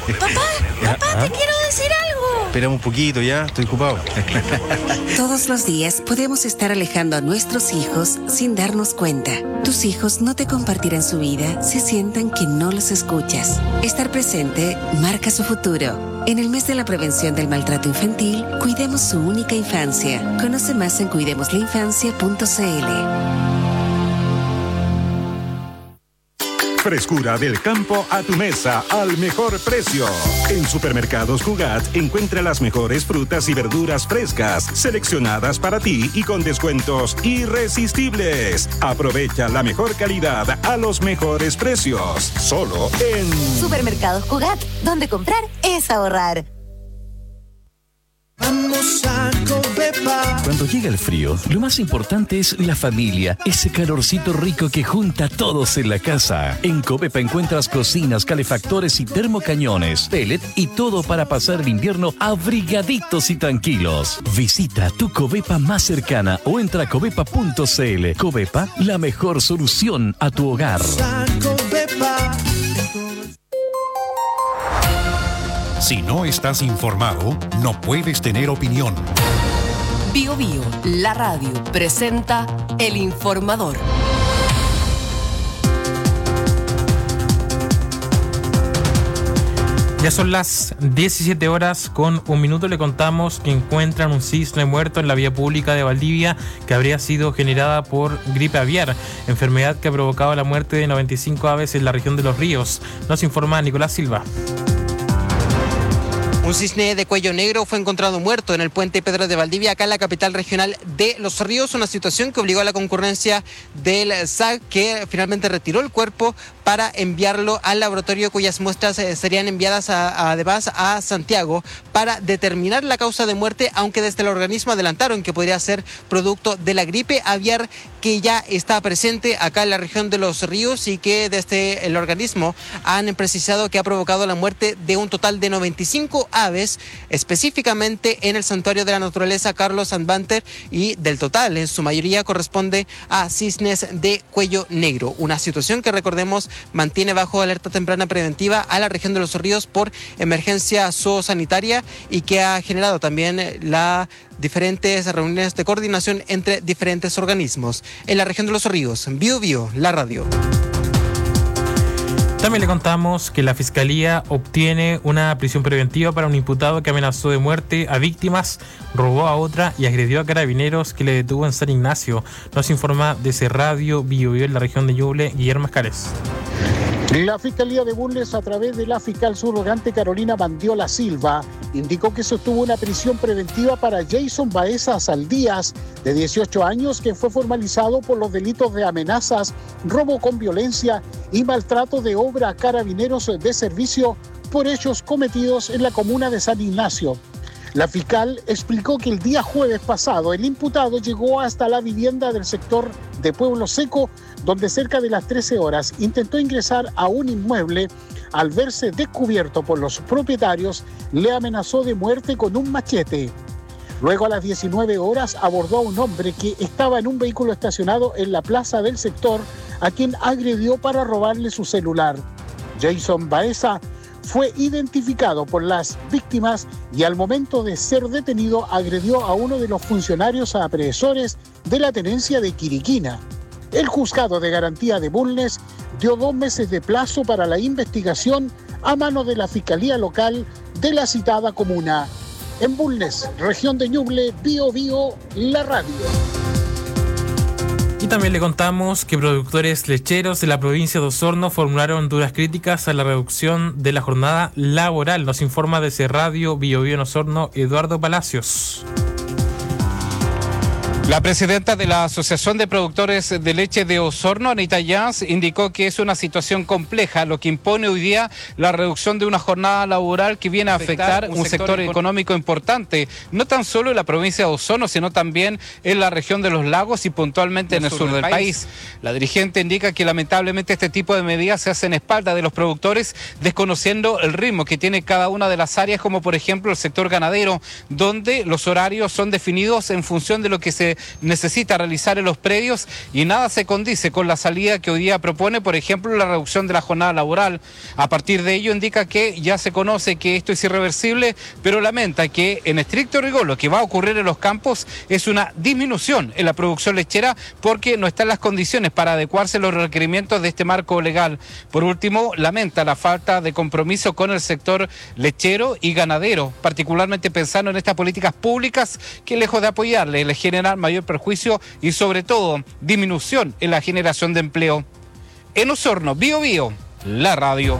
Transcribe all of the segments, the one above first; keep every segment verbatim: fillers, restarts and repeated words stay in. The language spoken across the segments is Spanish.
Papá, papá, ¿Ah? te quiero decir algo. Espera un poquito, ya, estoy ocupado. Todos los días podemos estar alejando a nuestros hijos sin darnos cuenta. Tus hijos no te compartirán su vida si sienten que no los escuchas. Estar presente marca su futuro. En el mes de la prevención del maltrato infantil, cuidemos su única infancia. Conoce más en cuidemos la infancia punto c l. Frescura del campo a tu mesa al mejor precio. En Supermercados Cugat encuentra las mejores frutas y verduras frescas, seleccionadas para ti y con descuentos irresistibles. Aprovecha la mejor calidad a los mejores precios. Solo en Supermercados Cugat, donde comprar es ahorrar. Vamos a Covepa. Cuando llega el frío, lo más importante es la familia, ese calorcito rico que junta a todos en la casa. En Covepa encuentras cocinas, calefactores y termocañones, pellet y todo para pasar el invierno abrigaditos y tranquilos. Visita tu Covepa más cercana o entra a covepa punto c l. Covepa, la mejor solución a tu hogar. Si no estás informado, no puedes tener opinión. Bio Bio, la radio, presenta El Informador. Ya son las diecisiete horas con un minuto. Le contamos que encuentran un cisne muerto en la vía pública de Valdivia que habría sido generada por gripe aviar, enfermedad que ha provocado la muerte de noventa y cinco aves en la región de Los Ríos. Nos informa Nicolás Silva. Un cisne de cuello negro fue encontrado muerto en el puente Pedro de Valdivia, acá en la capital regional de Los Ríos, una situación que obligó a la concurrencia del S A C, que finalmente retiró el cuerpo para enviarlo al laboratorio, cuyas muestras eh, serían enviadas a, a, además a Santiago para determinar la causa de muerte, aunque desde el organismo adelantaron que podría ser producto de la gripe aviar que ya está presente acá en la región de Los Ríos y que desde el organismo han precisado que ha provocado la muerte de un total de noventa y cinco aves, específicamente en el Santuario de la Naturaleza Carlos Sandbanter, y del total en su mayoría corresponde a cisnes de cuello negro, una situación que, recordemos, mantiene bajo alerta temprana preventiva a la región de Los Ríos por emergencia zoosanitaria y que ha generado también las diferentes reuniones de coordinación entre diferentes organismos. En la región de Los Ríos, Bio Bio, la radio. También le contamos que la Fiscalía obtiene una prisión preventiva para un imputado que amenazó de muerte a víctimas, robó a otra y agredió a carabineros que le detuvo en San Ignacio. Nos informa desde Radio Bio Bio en la región de Ñuble, Guillermo Escales. La Fiscalía de Bulnes, a través de la fiscal subrogante Carolina Bandiola Silva, indicó que sostuvo una prisión preventiva para Jason Baeza Saldías, de dieciocho años, que fue formalizado por los delitos de amenazas, robo con violencia y maltrato de obra a carabineros de servicio por hechos cometidos en la comuna de San Ignacio. La fiscal explicó que el día jueves pasado el imputado llegó hasta la vivienda del sector de Pueblo Seco, donde cerca de las trece horas intentó ingresar a un inmueble. Al verse descubierto por los propietarios, le amenazó de muerte con un machete. Luego, a las diecinueve horas, abordó a un hombre que estaba en un vehículo estacionado en la plaza del sector, a quien agredió para robarle su celular. Jason Baeza fue identificado por las víctimas y al momento de ser detenido agredió a uno de los funcionarios apresores de la tenencia de Quiriquina. El juzgado de garantía de Bulnes dio dos meses de plazo para la investigación a mano de la Fiscalía Local de la citada comuna. En Bulnes, región de Ñuble, Bio Bio, la radio. Y también le contamos que productores lecheros de la provincia de Osorno formularon duras críticas a la reducción de la jornada laboral. Nos informa desde Radio Bio Bio en Osorno, Eduardo Palacios. La presidenta de la Asociación de Productores de Leche de Osorno, Anita Jans, indicó que es una situación compleja, lo que impone hoy día la reducción de una jornada laboral que viene a afectar un sector económico importante, no tan solo en la provincia de Osorno, sino también en la región de los lagos y puntualmente en el sur del país. La dirigente indica que lamentablemente este tipo de medidas se hacen a espaldas de los productores, desconociendo el ritmo que tiene cada una de las áreas, como por ejemplo el sector ganadero, donde los horarios son definidos en función de lo que se se necesita realizar en los predios y nada se condice con la salida que hoy día propone, por ejemplo, la reducción de la jornada laboral. A partir de ello indica que ya se conoce que esto es irreversible, pero lamenta que en estricto rigor lo que va a ocurrir en los campos es una disminución en la producción lechera porque no están las condiciones para adecuarse a los requerimientos de este marco legal. Por último, lamenta la falta de compromiso con el sector lechero y ganadero, particularmente pensando en estas políticas públicas que lejos de apoyarle, le generan mayor perjuicio y sobre todo disminución en la generación de empleo. En Osorno, Bio Bio, la radio.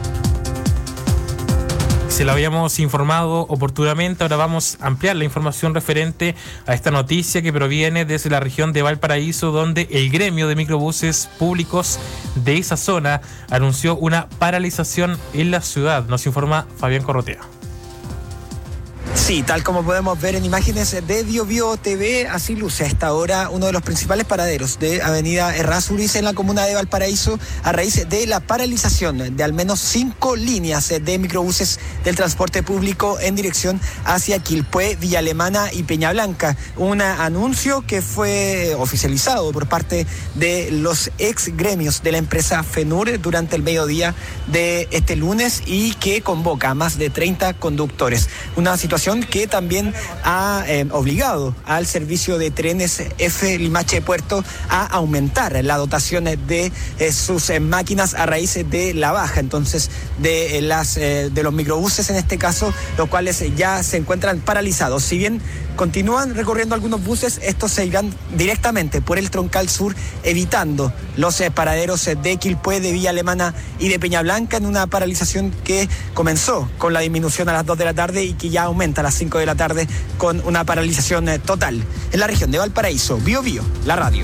Se lo habíamos informado oportunamente, ahora vamos a ampliar la información referente a esta noticia que proviene desde la región de Valparaíso, donde el gremio de microbuses públicos de esa zona anunció una paralización en la ciudad. Nos informa Fabián Corrotea. Sí, tal como podemos ver en imágenes de Bio Bio T V, así luce a esta hora uno de los principales paraderos de Avenida Errázuriz en la comuna de Valparaíso a raíz de la paralización de al menos cinco líneas de microbuses del transporte público en dirección hacia Quilpué, Villa Alemana y Peña Blanca. Un anuncio que fue oficializado por parte de los ex gremios de la empresa FENUR durante el mediodía de este lunes y que convoca a más de treinta conductores. Una situación que también ha eh, obligado al servicio de trenes F Limache Puerto a aumentar la dotación de eh, sus eh, máquinas a raíz de la baja entonces de, eh, las, eh, de los microbuses en este caso, los cuales ya se encuentran paralizados. Si bien continúan recorriendo algunos buses, estos se irán directamente por el troncal sur, evitando los eh, paraderos eh, de Quilpué, de Villa Alemana y de Peña Blanca, en una paralización que comenzó con la disminución a las dos de la tarde y que ya aumenta a las cinco de la tarde con una paralización eh, total. En la región de Valparaíso, Bio Bio, la radio.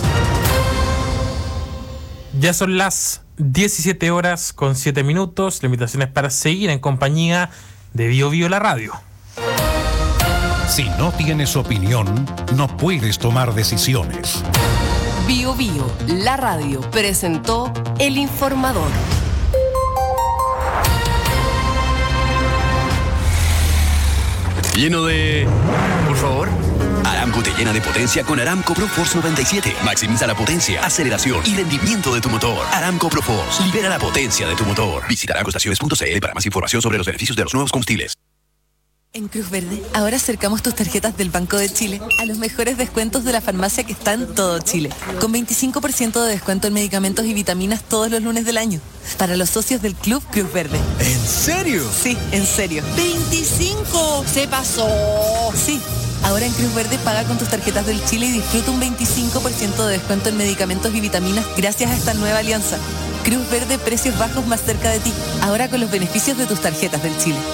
Ya son las diecisiete horas con siete minutos. La invitación es para seguir en compañía de Bio Bio, la radio. Si no tienes opinión, no puedes tomar decisiones. Bio Bio, la radio, presentó El Informador. Lleno de... Por favor. Aramco te llena de potencia con Aramco ProForce noventa y siete. Maximiza la potencia, aceleración y rendimiento de tu motor. Aramco ProForce. Libera la potencia de tu motor. Visita aramco estaciones punto c l para más información sobre los beneficios de los nuevos combustibles. En Cruz Verde, ahora acercamos tus tarjetas del Banco de Chile a los mejores descuentos de la farmacia que está en todo Chile, con veinticinco por ciento de descuento en medicamentos y vitaminas todos los lunes del año, para los socios del Club Cruz Verde. ¿En serio? Sí, en serio. ¡veinticinco! ¡Se pasó! Sí. Ahora en Cruz Verde paga con tus tarjetas del Chile y disfruta un veinticinco por ciento de descuento en medicamentos y vitaminas gracias a esta nueva alianza. Cruz Verde, precios bajos más cerca de ti, ahora con los beneficios de tus tarjetas del Chile.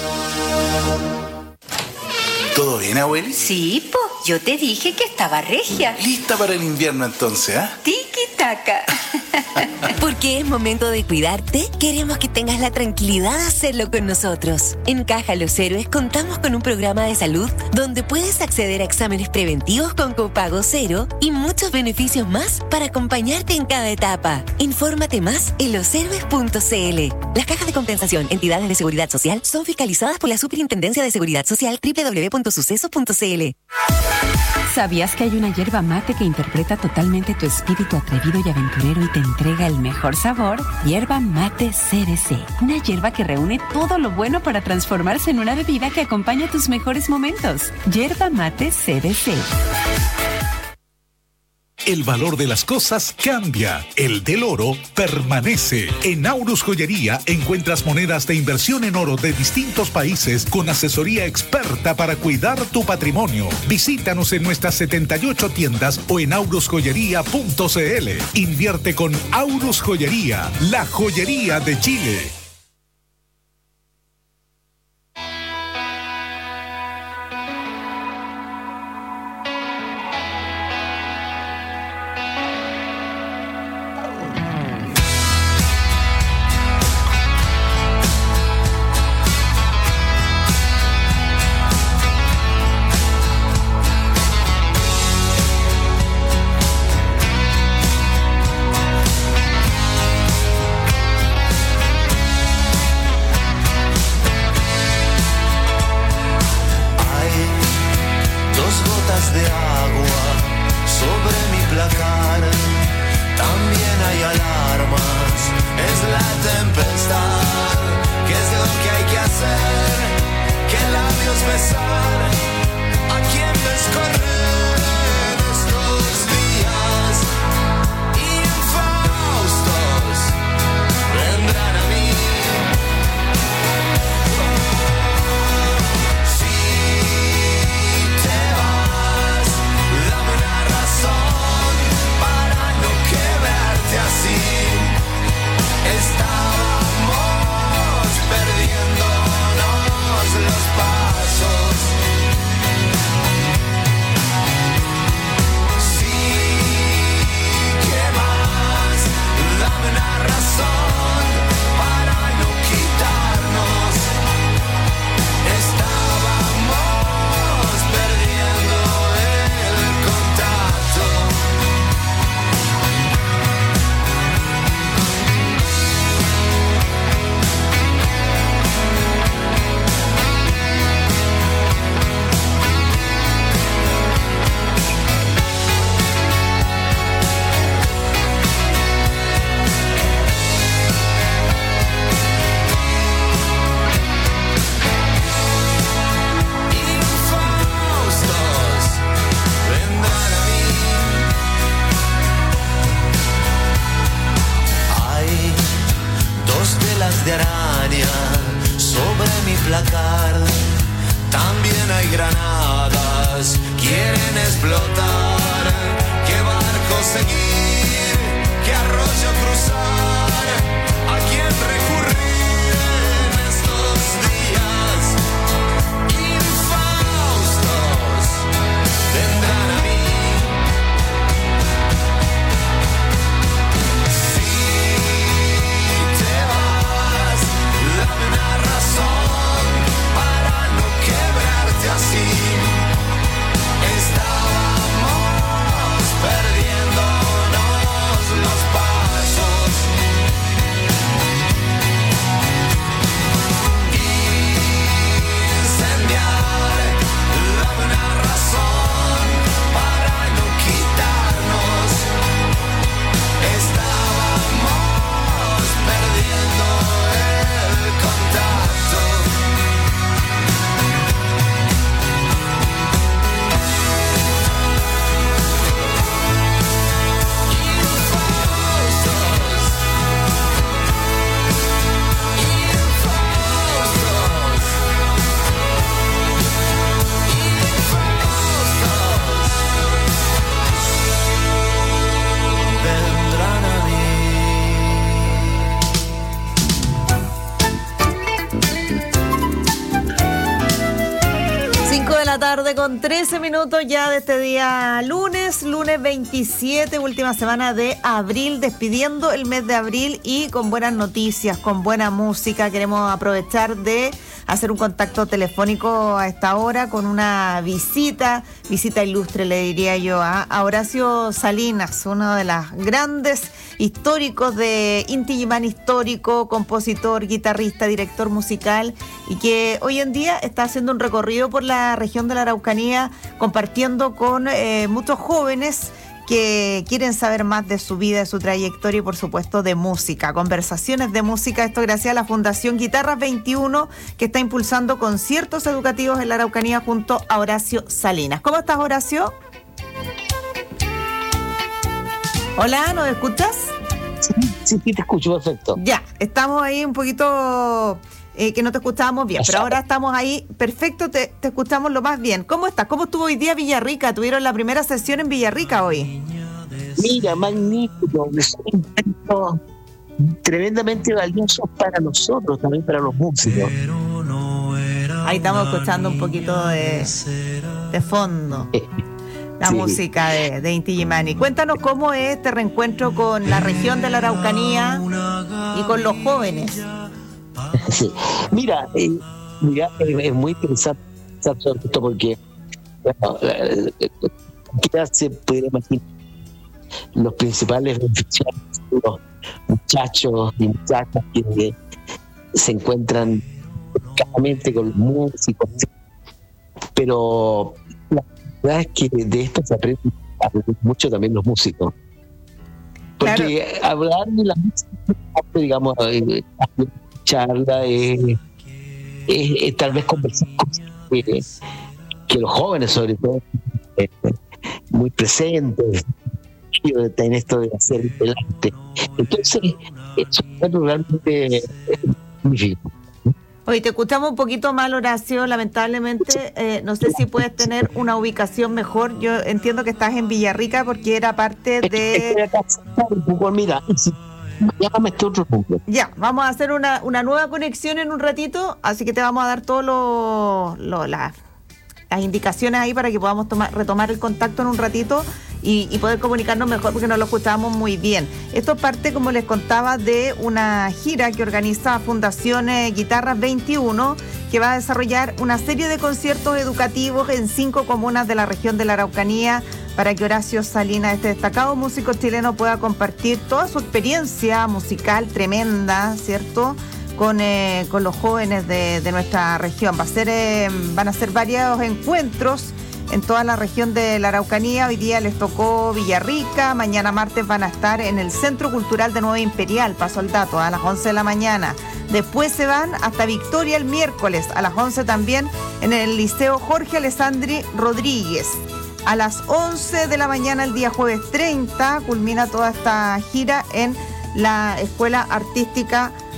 ¿Todo bien, abueli? Sí, po. Yo te dije que estaba regia. Lista para el invierno entonces, ¿ah? ¿eh? Tiki-taka. Porque es momento de cuidarte, queremos que tengas la tranquilidad de hacerlo con nosotros. En Caja Los Héroes contamos con un programa de salud donde puedes acceder a exámenes preventivos con copago cero y muchos beneficios más para acompañarte en cada etapa. Infórmate más en los héroes punto c l. Las cajas de compensación, entidades de seguridad social, son fiscalizadas por la Superintendencia de Seguridad Social, doble u doble u doble u punto suceso punto c l. ¿Sabías que hay una yerba mate que interpreta totalmente tu espíritu atrevido y aventurero y te entrega el mejor sabor? Yerba Mate C D C. Una yerba que reúne todo lo bueno para transformarse en una bebida que acompaña tus mejores momentos. Yerba Mate C D C. El valor de las cosas cambia, el del oro permanece. En Aurus Joyería encuentras monedas de inversión en oro de distintos países con asesoría experta para cuidar tu patrimonio. Visítanos en nuestras setenta y ocho tiendas o en aurus joyería punto c l. Invierte con Aurus Joyería, la joyería de Chile. aplacar. También hay granadas, quieren explotar. ¿Qué barco seguir? ¿Qué arroyo cruzar? ¿A quién recurrir en estos días? Infaustos vendrán a mí. Si te vas, dame una razón para no quebrarte así. Estábamos perdiéndonos los pasos. Incendiar, dame una razón para no quitarnos. Estábamos perdiendo el contacto. Vendrán a mí. cinco de la tarde con trece minutos ya de este día lunes, lunes veintisiete, última semana de abril, despidiendo el mes de abril y con buenas noticias, con buena música. Queremos aprovechar de hacer un contacto telefónico a esta hora con una visita, visita ilustre le diría yo, a, a Horacio Salinas, uno de los grandes históricos de Inti Illimani histórico, compositor, guitarrista, director musical, y que hoy en día está haciendo un recorrido por la región de la Araucanía, compartiendo con eh, muchos jóvenes que quieren saber más de su vida, de su trayectoria y por supuesto de música, conversaciones de música. Esto gracias a la Fundación Guitarras veintiuno, que está impulsando conciertos educativos en la Araucanía junto a Horacio Salinas. ¿Cómo estás, Horacio? Hola, ¿nos escuchas? Sí, sí, sí, te escucho, perfecto. Ya, estamos ahí un poquito... Eh, que no te escuchábamos bien, pero ahora estamos ahí, perfecto, te, te escuchamos lo más bien. ¿Cómo estás? ¿Cómo estuvo hoy día Villarrica? ¿Tuvieron la primera sesión en Villarrica hoy? Mira, magnífico, es un encuentro tremendamente valioso para nosotros, también para los músicos. Ahí estamos escuchando un poquito de, de fondo la sí. música de, de Inti Illimani. Cuéntanos cómo es este reencuentro con la región de la Araucanía y con los jóvenes. Sí. Mira, eh, mira es, es muy interesante esto porque bueno, ya se puede imaginar los principales beneficiarios, los muchachos y muchachas que se encuentran claramente con los músicos, pero la verdad es que de esto se aprende mucho también los músicos, porque claro. hablar de la música, digamos, eh, charla es, es, es tal vez conversar cosas que, que los jóvenes sobre todo eh, muy presentes en esto de hacer delante. Entonces eso es realmente magnífico. Oye, te escuchamos un poquito mal, Horacio, lamentablemente. Eh, no sé si puedes tener una ubicación mejor. Yo entiendo que estás en Villarrica porque era parte de... Mira, llámame este otro punto. Ya, vamos a hacer una, una nueva conexión en un ratito, así que te vamos a dar todas lo, lo, la, las indicaciones ahí para que podamos tomar, retomar el contacto en un ratito y, y poder comunicarnos mejor porque no lo escuchábamos muy bien. Esto es parte, como les contaba, de una gira que organiza Fundación Guitarras veintiuno, que va a desarrollar una serie de conciertos educativos en cinco comunas de la región de la Araucanía, para que Horacio Salinas, este destacado músico chileno, pueda compartir toda su experiencia musical tremenda, ¿cierto?, con, eh, con los jóvenes de, de nuestra región. Va a ser, eh, van a ser varios encuentros en toda la región de la Araucanía. Hoy día les tocó Villarrica, mañana martes van a estar en el Centro Cultural de Nueva Imperial, paso el dato, a las once de la mañana. Después se van hasta Victoria el miércoles, a las once también, en el Liceo Jorge Alessandri Rodríguez. A las once de la mañana el día jueves treinta culmina toda esta gira en la Escuela Artística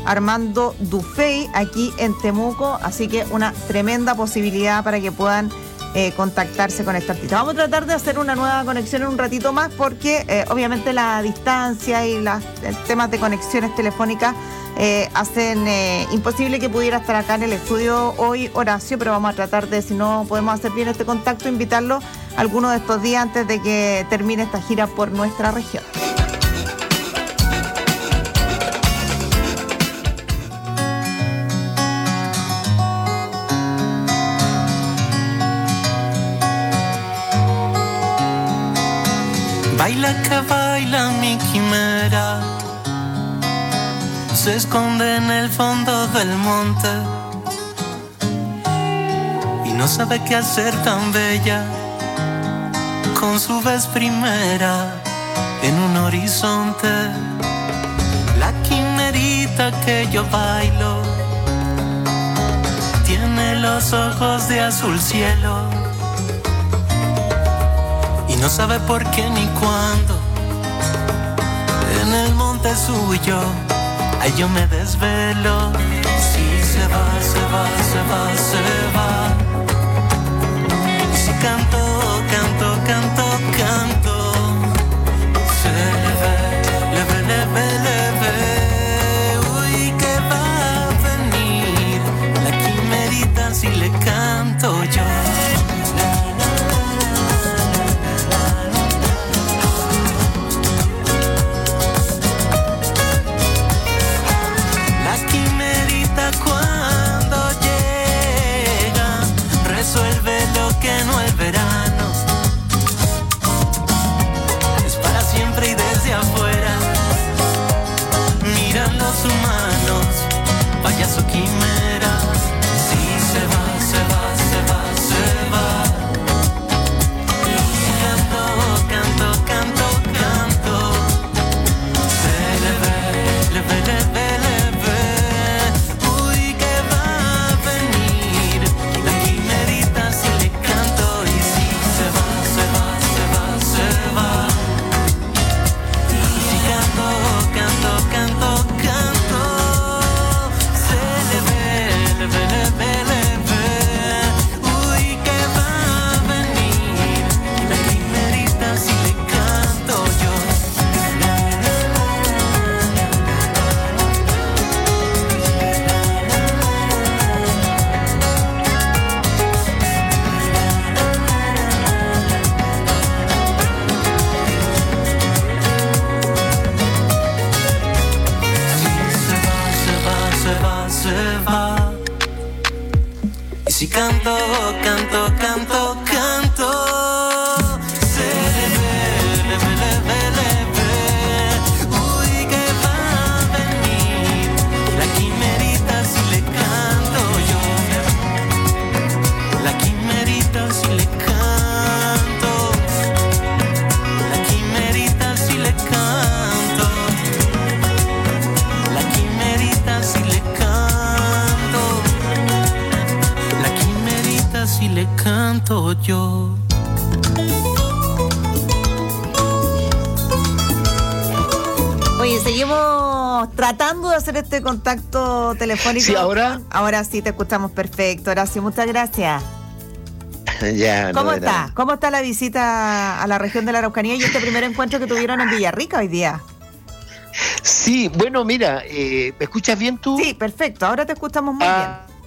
Armando Dufey, aquí en Temuco, así que una tremenda posibilidad para que puedan eh, contactarse con esta artista. Vamos a tratar de hacer una nueva conexión en un ratito más porque eh, obviamente la distancia y los temas de conexiones telefónicas eh, hacen eh, imposible que pudiera estar acá en el estudio hoy Horacio, pero vamos a tratar de, si no podemos hacer bien este contacto, invitarlo alguno de estos días antes de que termine esta gira por nuestra región. Baila que baila mi quimera, se esconde en el fondo del monte y no sabe qué hacer tan bella con su vez primera en un horizonte. La quimerita que yo bailo tiene los ojos de azul cielo y no sabe por qué ni cuándo. En el monte suyo, ay, yo me desvelo. Si se va, se va, se va, se va. Y si canto, canto, canto, canto, se le ve, le ve, le ve, le ve. Uy, que va a venir la quimerita si le canto yo. Resuelve lo que no es verano, es para siempre y desde afuera miran los humanos, payaso quimera. Si se va, se va, se va, se va. Y canto, canto, canto, canto, se le ve, le ve, le ve, le ve. Uy, que va a venir la quimerita si le canto. Y si se va, se va, se va, se va. Y si canto, canto, canto, canto, se le ve, le ve, le ve, le ve. Uy, que va a venir la quimerita si le canto yo. Se va, se va. Y si canto, canto, canto, canto, se le ve, le ve, le ve, le ve. Uy, que va a venir la quimerita si le canto yo. La quimerita si le canto. La quimerita si le canto. La quimerita si le canto. La quimerita si le canto yo. Oye, seguimos tratando de hacer este contacto telefónico. Sí, ahora. Ahora sí te escuchamos perfecto. Horacio, muchas gracias. Ya, ¿Cómo no, está? nada. ¿Cómo está la visita a la región de la Araucanía y este primer encuentro que tuvieron en Villarrica hoy día? Sí, bueno, mira, eh, ¿me escuchas bien tú? Sí, perfecto. Ahora te escuchamos muy Ah. bien.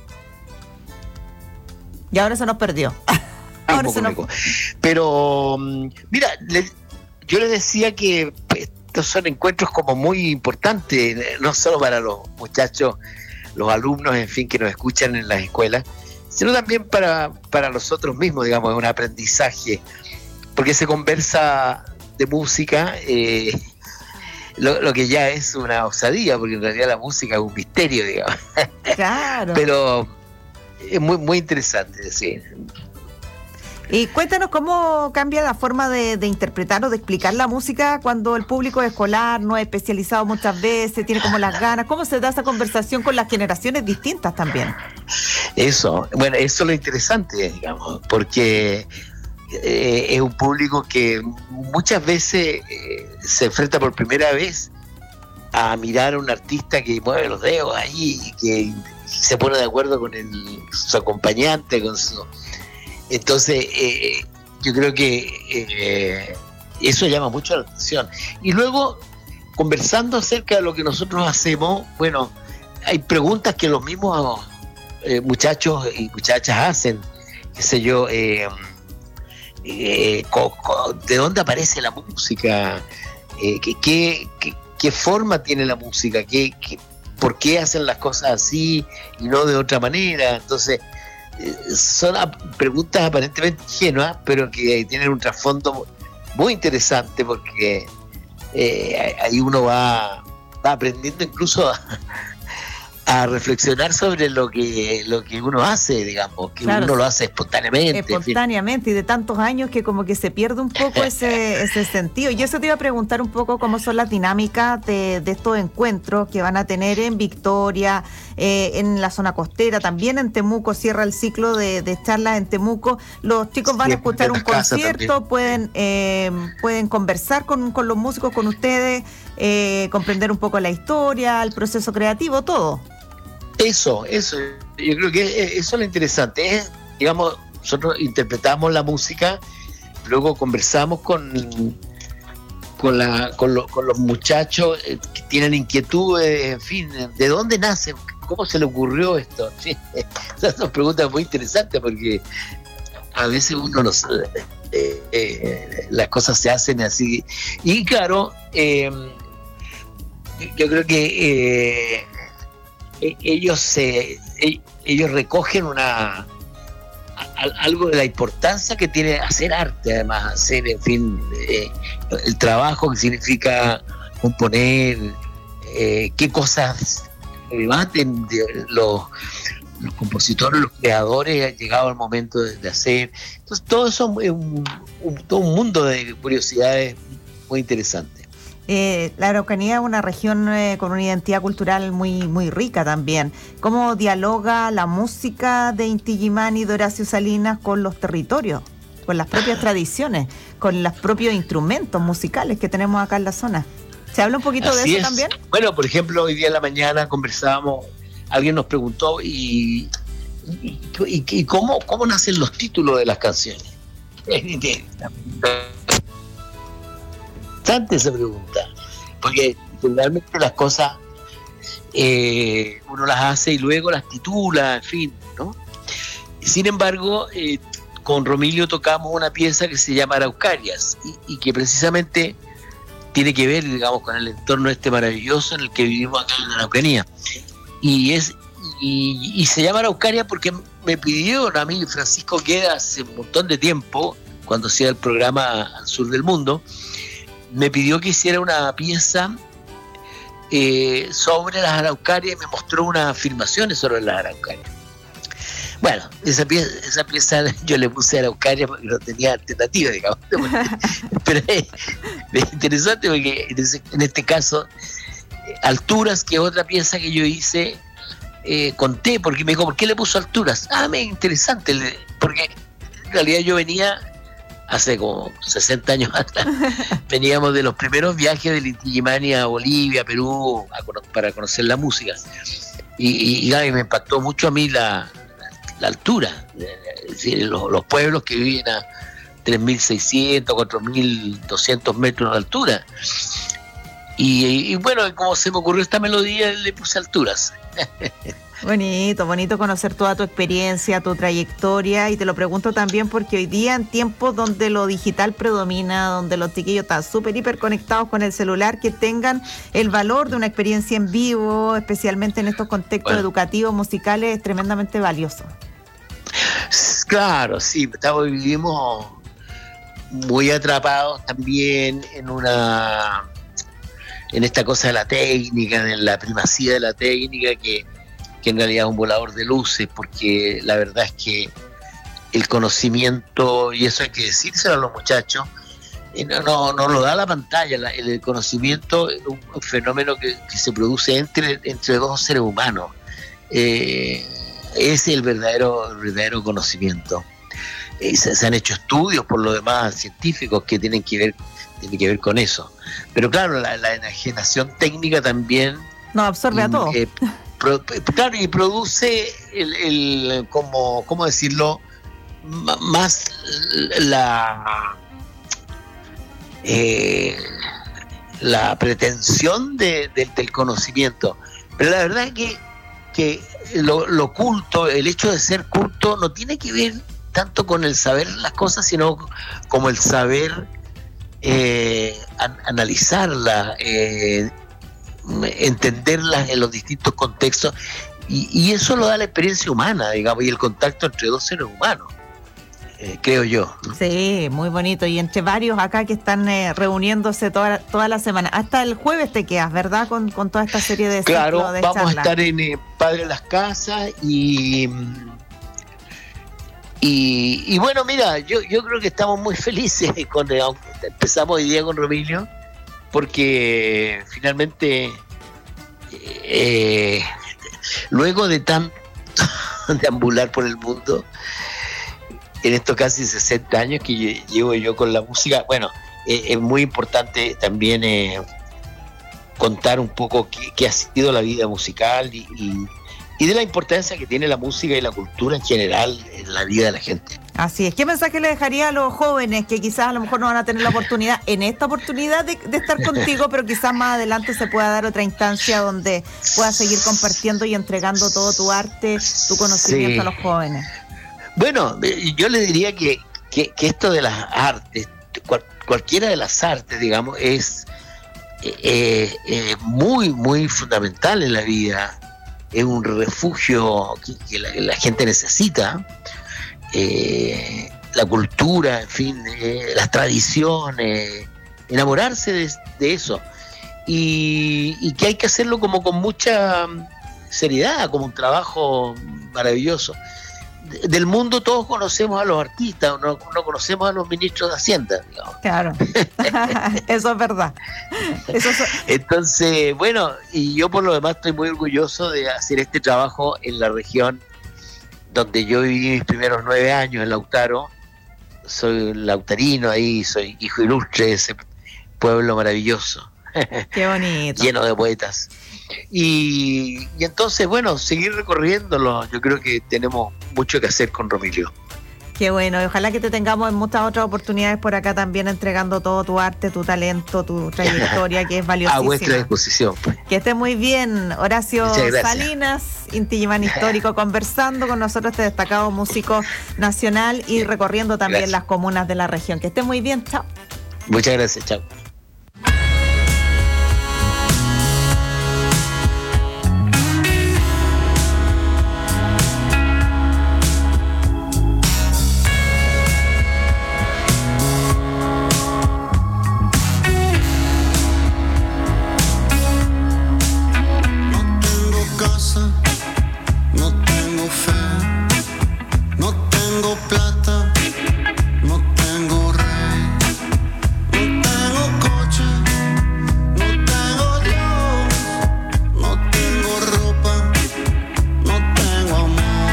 Y ahora se nos perdió. Ah, un Ahora poco se nos... lejos. Pero, mm, mira, le- yo les decía que pues, estos son encuentros como muy importantes, eh, no solo para los muchachos, los alumnos, en fin, que nos escuchan en las escuelas, sino también para, para nosotros mismos, digamos, es un aprendizaje, porque se conversa de música, eh, lo, lo que ya es una osadía, porque en realidad la música es un misterio, digamos. Claro. Pero es muy, muy interesante, sí. Y cuéntanos cómo cambia la forma de, de interpretar o de explicar la música cuando el público es escolar, no es especializado muchas veces, tiene como las ganas. ¿Cómo se da esa conversación con las generaciones distintas también? Eso, bueno, eso es lo interesante, digamos, porque eh, es un público que muchas veces eh, se enfrenta por primera vez a mirar a un artista que mueve los dedos ahí y que se pone de acuerdo con el, su acompañante, con su... Entonces, eh, yo creo que eh, eso llama mucho la atención. Y luego, conversando acerca de lo que nosotros hacemos, bueno, hay preguntas que los mismos eh, muchachos y muchachas hacen, qué sé yo, eh, eh, co, co, ¿de dónde aparece la música? Eh, ¿qué, qué, qué, ¿Qué forma tiene la música? ¿Qué, qué, ¿Por qué hacen las cosas así y no de otra manera? Entonces, eh, son a, preguntas aparentemente ingenuas, pero que tienen un trasfondo muy interesante, porque eh, ahí uno va, va aprendiendo incluso a, a reflexionar sobre lo que lo que uno hace, digamos, que claro, uno lo hace espontáneamente. Espontáneamente, y de tantos años que como que se pierde un poco ese, ese sentido. Y eso te iba a preguntar un poco cómo son las dinámicas de, de estos encuentros que van a tener en Victoria, eh, en la zona costera, también en Temuco, cierra el ciclo de, de charlas en Temuco. Los chicos van sí, a escuchar un concierto, pueden eh, pueden conversar con, con los músicos, con ustedes, eh, comprender un poco la historia, el proceso creativo, todo. Eso, eso, yo creo que eso es lo interesante, es, digamos, nosotros interpretamos la música, luego conversamos con con, la, con, lo, con los muchachos que tienen inquietudes, en fin, ¿de dónde nace? ¿Cómo se le ocurrió esto? Sí, esas son preguntas muy interesantes, porque a veces uno no sabe, eh, eh, las cosas se hacen así, y claro, eh, yo creo que eh, ellos eh, ellos recogen una a, algo de la importancia que tiene hacer arte, además hacer, en fin, eh, el trabajo que significa componer, eh, qué cosas debaten de los, los compositores, los creadores, ha llegado el momento de, de hacer. Entonces todo eso es un, un, todo un mundo de curiosidades muy interesante. Eh, la Araucanía es una región eh, con una identidad cultural muy muy rica también. ¿Cómo dialoga la música de Inti Illimani y de Horacio Salinas con los territorios, con las propias tradiciones, con los propios instrumentos musicales que tenemos acá en la zona? ¿Se habla un poquito Así de eso es. también? Bueno, por ejemplo, hoy día en la mañana conversábamos, alguien nos preguntó y, y, y, y cómo, cómo nacen los títulos de las canciones. Bastante esa pregunta, porque generalmente las cosas eh, uno las hace y luego las titula, en fin, ¿no? Sin embargo, eh, con Romilio tocamos una pieza que se llama Araucarias y, y que precisamente tiene que ver, digamos, con el entorno este maravilloso en el que vivimos acá en la Araucanía, y es y, y se llama Araucaria porque me pidieron a mí Francisco Queda hace un montón de tiempo, cuando hacía el programa Al Sur del Mundo, me pidió que hiciera una pieza eh, sobre las araucarias y me mostró unas afirmaciones sobre las araucarias. Bueno, esa pieza, esa pieza yo le puse araucaria porque no tenía alternativa, digamos. Pero es, es interesante porque en, ese, en este caso, Alturas, que es otra pieza que yo hice, eh, conté, porque me dijo, ¿por qué le puso Alturas? Ah, me interesante, porque en realidad yo venía... hace como sesenta años atrás, veníamos de los primeros viajes del Inti Illimani a Bolivia, Perú, a, para conocer la música. Y, y, y me impactó mucho a mí la, la altura, es decir, los, los pueblos que viven a tres mil seiscientos, cuatro mil doscientos metros de altura. Y, y bueno, como se me ocurrió esta melodía, le puse Alturas. Bonito, bonito conocer toda tu experiencia, tu trayectoria, y te lo pregunto también porque hoy día, en tiempos donde lo digital predomina, donde los chiquillos están súper hiper conectados con el celular, que tengan el valor de una experiencia en vivo, especialmente en estos contextos bueno. educativos, musicales, es tremendamente valioso. Claro, sí, estamos, vivimos muy atrapados también en una en esta cosa de la técnica, de la primacía de la técnica, que que en realidad es un volador de luces, porque la verdad es que el conocimiento, y eso hay que decírselo a los muchachos, no, no, no lo da la pantalla. La, el conocimiento es un, un fenómeno que, que se produce entre, entre dos seres humanos. Eh, es el verdadero, el verdadero conocimiento. eh, se, se han hecho estudios por lo demás científicos que tienen que ver, tienen que ver con eso. Pero claro, la, la enajenación técnica también no absorbe a todo. Eh, pro, claro, y produce el, el como, ¿cómo decirlo? M- más la eh, la pretensión de, de, del conocimiento. Pero la verdad es que, que lo, lo culto, el hecho de ser culto no tiene que ver tanto con el saber las cosas, sino como el saber eh, an- analizarlas, eh, entenderlas en los distintos contextos, y, y eso lo da la experiencia humana, digamos, y el contacto entre dos seres humanos, eh, creo yo, ¿no? Sí, muy bonito, y entre varios acá que están eh, reuniéndose toda, toda la semana. Hasta el jueves te quedas, ¿verdad? Con, con toda esta serie de Claro, ciclo de vamos charlas. a estar en eh, Padre de las Casas y... Y, y bueno, mira, yo, yo creo que estamos muy felices con, aunque empezamos hoy día con Romilio, porque finalmente eh, luego de tanto deambular por el mundo, en estos casi sesenta años que llevo yo con la música, bueno, eh, es muy importante también eh, contar un poco qué, qué ha sido la vida musical y, y y de la importancia que tiene la música y la cultura en general en la vida de la gente. Así es. ¿Qué mensaje le dejaría a los jóvenes que quizás a lo mejor no van a tener la oportunidad, en esta oportunidad de, de estar contigo, pero quizás más adelante se pueda dar otra instancia donde puedas seguir compartiendo y entregando todo tu arte, tu conocimiento Sí. a los jóvenes? Bueno, yo le diría que, que, que esto de las artes, cual, cualquiera de las artes, digamos, es eh, eh, muy, muy fundamental en la vida. Es un refugio que, que la, la gente necesita, eh, la cultura, en fin, eh, las tradiciones, enamorarse de, de eso, y, y que hay que hacerlo como con mucha seriedad, como un trabajo maravilloso. De, del mundo todos conocemos a los artistas, no, no conocemos a los ministros de Hacienda, digamos. Claro, eso es verdad. Eso es... Entonces, bueno, y yo por lo demás estoy muy orgulloso de hacer este trabajo en la región donde yo viví mis primeros nueve años, en Lautaro. Soy lautarino ahí, soy hijo ilustre de ese pueblo maravilloso. Qué bonito. Lleno de poetas. Y, y entonces, bueno, seguir recorriéndolo. Yo creo que tenemos mucho que hacer con Romilio. Qué bueno, y ojalá que te tengamos en muchas otras oportunidades por acá también, entregando todo tu arte, tu talento, tu trayectoria, que es valiosísima. A vuestra disposición, pues. Que esté muy bien, Horacio Salinas, Inti Illimani histórico, conversando con nosotros, este destacado músico nacional y recorriendo también Gracias. las comunas de la región. Que esté muy bien, chao. Muchas gracias, chao. No tengo fe, no tengo plata, no tengo rey, no tengo coche, no tengo Dios, no tengo ropa, no tengo amor.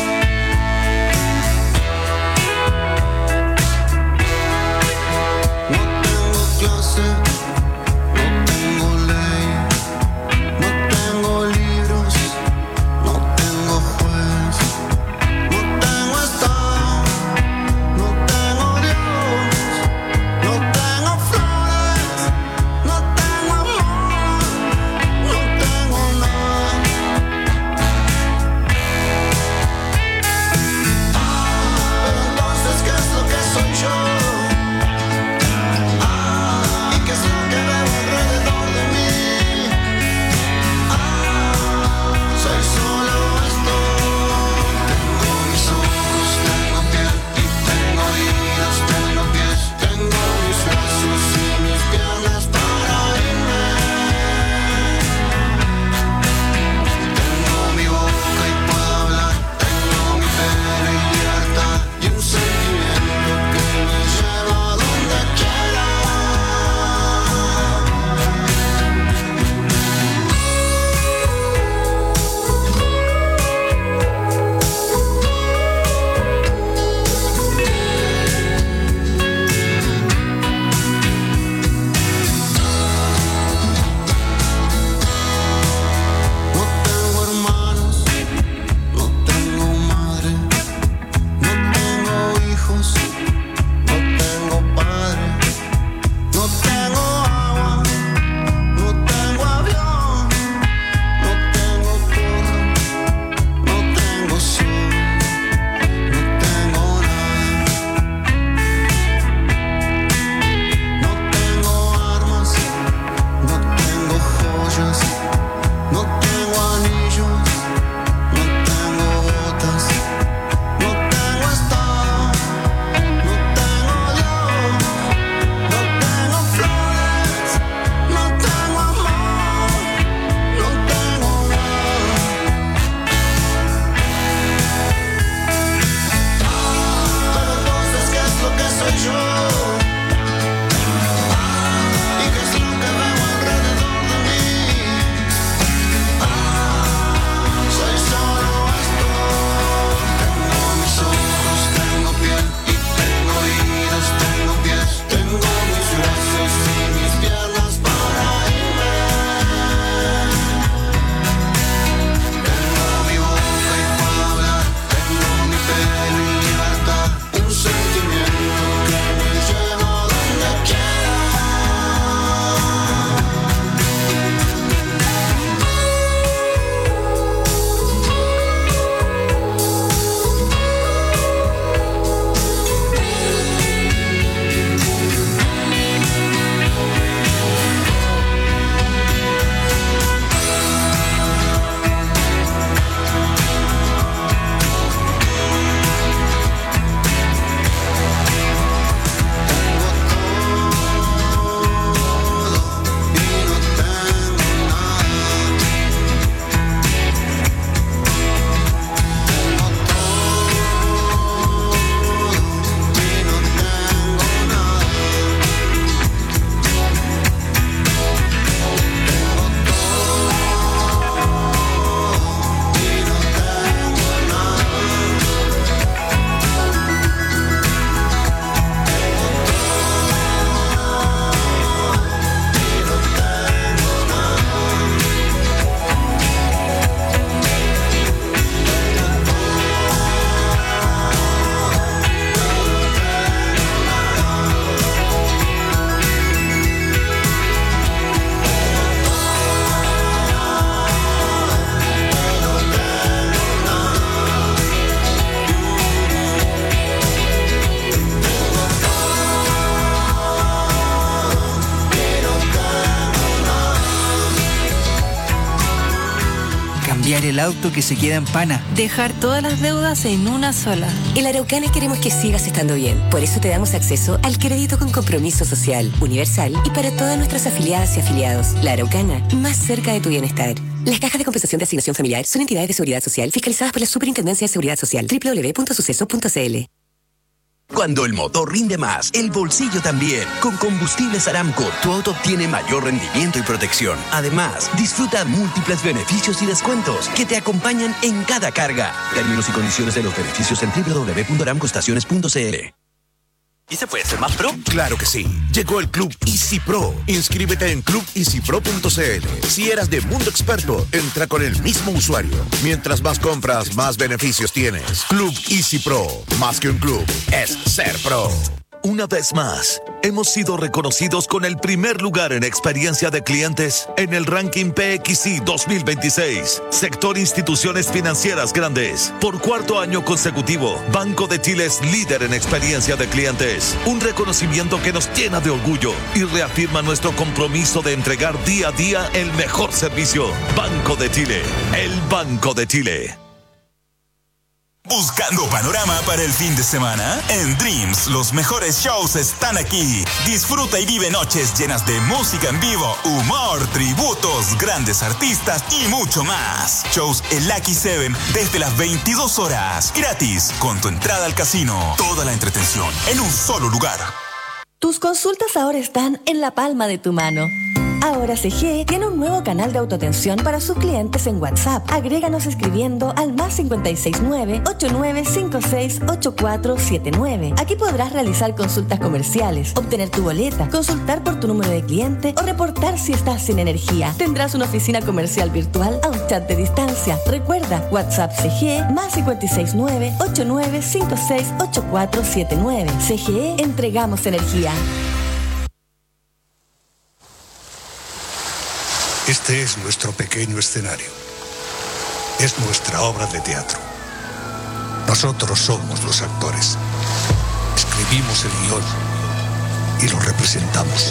No tengo clase, no tengo ley, no tengo libros, no tengo juez, no tengo estado, el auto que se queda en pana. Dejar todas las deudas en una sola. En la Araucana queremos que sigas estando bien. Por eso te damos acceso al crédito con compromiso social, universal y para todas nuestras afiliadas y afiliados. La Araucana, más cerca de tu bienestar. Las cajas de compensación de asignación familiar son entidades de seguridad social fiscalizadas por la Superintendencia de Seguridad Social. doble u doble u doble u punto suceso punto c l. Cuando el motor rinde más, el bolsillo también. Con Combustibles Aramco, tu auto obtiene mayor rendimiento y protección. Además, disfruta múltiples beneficios y descuentos que te acompañan en cada carga. Términos y condiciones de los beneficios en doble u doble u doble u punto aramco estaciones punto c l. ¿Y se puede ser más pro? Claro que sí. Llegó el Club Easy Pro. Inscríbete en club easy pro punto c l. Si eras de Mundo Experto, entra con el mismo usuario. Mientras más compras, más beneficios tienes. Club Easy Pro. Más que un club, es ser pro. Una vez más, hemos sido reconocidos con el primer lugar en experiencia de clientes en el ranking P X I dos mil veintiséis. Sector Instituciones Financieras Grandes. Por cuarto año consecutivo, Banco de Chile es líder en experiencia de clientes. Un reconocimiento que nos llena de orgullo y reafirma nuestro compromiso de entregar día a día el mejor servicio. Banco de Chile, el Banco de Chile. ¿Buscando panorama para el fin de semana? En Dreams, los mejores shows están aquí. Disfruta y vive noches llenas de música en vivo, humor, tributos, grandes artistas y mucho más. Shows en Lucky Seven desde las veintidós horas. Gratis, con tu entrada al casino. Toda la entretención en un solo lugar. Tus consultas ahora están en la palma de tu mano. Ahora C G tiene un nuevo canal de autoatención para sus clientes en WhatsApp. Agréganos escribiendo al más cinco seis nueve, ocho nueve cinco seis, ocho cuatro siete nueve. Aquí podrás realizar consultas comerciales, obtener tu boleta, consultar por tu número de cliente o reportar si estás sin energía. Tendrás una oficina comercial virtual a un chat de distancia. Recuerda, WhatsApp C G más cinco seis nueve, ocho nueve cinco seis, ocho cuatro siete nueve. C G E, entregamos energía. Este es nuestro pequeño escenario. Es nuestra obra de teatro. Nosotros somos los actores. Escribimos el guión y lo representamos.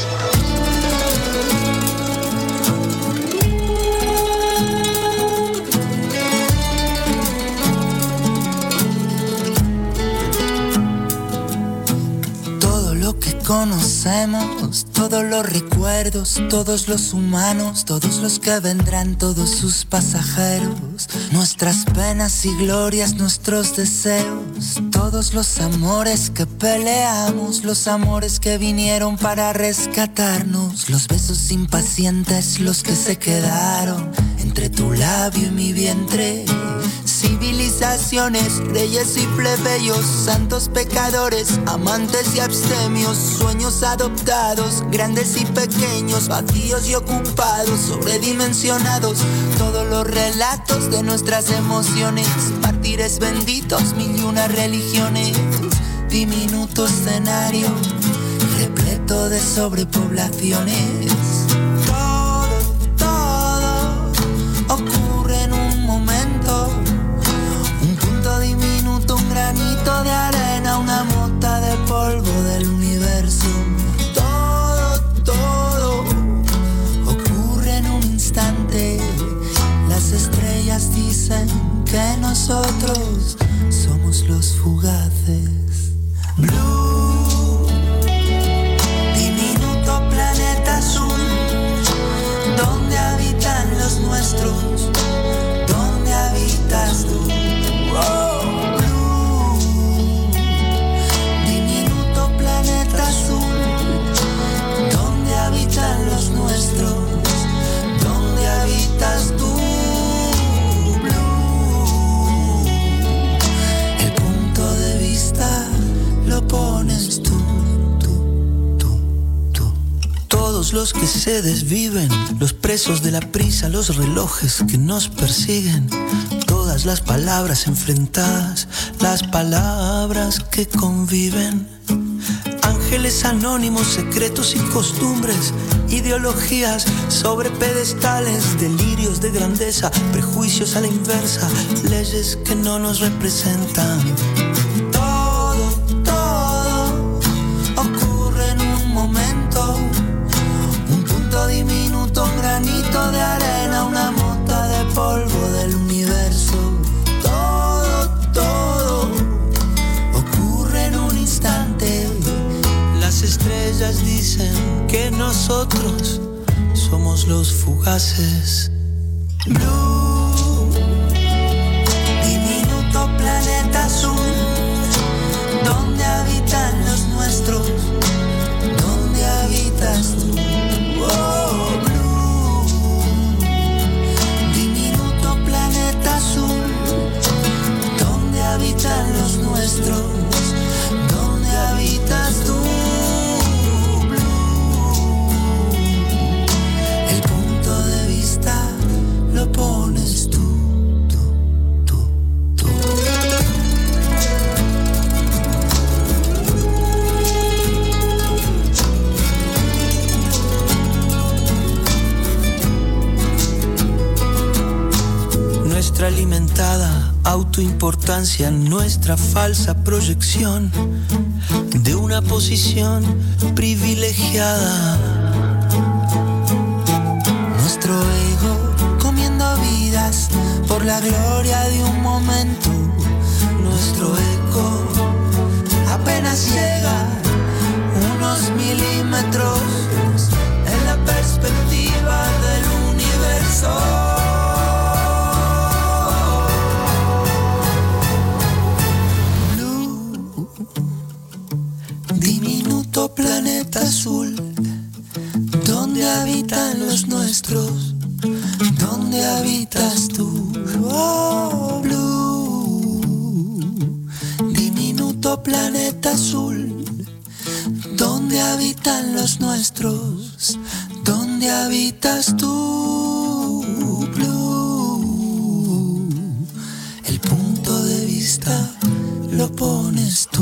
Todo lo que conocemos, todos los recuerdos, todos los humanos, todos los que vendrán, todos sus pasajeros, nuestras penas y glorias, nuestros deseos, todos los amores que peleamos, los amores que vinieron para rescatarnos, los besos impacientes, los que se quedaron entre tu labio y mi vientre. Civilizaciones, reyes y plebeyos, santos pecadores, amantes y abstemios, sueños adoptados, grandes y pequeños, vacíos y ocupados, sobredimensionados, todos los relatos de nuestras emociones, mártires benditos, mil y una religiones, diminuto escenario, repleto de sobrepoblaciones. Todo, todo ocurre en un momento. Diminuto, un granito de arena, una mota de polvo del universo. Todo, todo ocurre en un instante. Las estrellas dicen que nosotros somos los fugaces. Blue, diminuto planeta azul, donde habitan los nuestros, donde habitas tú. Oh, blue, diminuto planeta azul, donde habitan los nuestros, donde habitas tú, blue. El punto de vista lo pones tú, tú, tú, tú. Todos los que se desviven, los presos de la prisa, los relojes que nos persiguen. Todas las palabras enfrentadas, las palabras que conviven. Ángeles anónimos, secretos y costumbres, ideologías sobre pedestales, delirios de grandeza, prejuicios a la inversa, leyes que no nos representan. Todo, todo ocurre en un momento. Un punto diminuto, un granito de arena, una mota de polvo del nosotros somos los fugaces. Blue, diminuto planeta azul, donde habitan los nuestros, donde habitas tú. Oh, Blue, diminuto planeta azul, donde habitan los nuestros, donde habitas tú. Lo pones tú, tú, tú, tú. Nuestra alimentada autoimportancia, nuestra falsa proyección de una posición privilegiada. Nuestro ego vidas por la gloria de un momento. Nuestro eco apenas llega unos milímetros en la perspectiva del universo. Blue, diminuto planeta azul, donde habitan los nuestros, ¿dónde habitas tú? Oh, Blue, diminuto planeta azul, ¿dónde habitan los nuestros? ¿Dónde habitas tú? Blue, el punto de vista lo pones tú.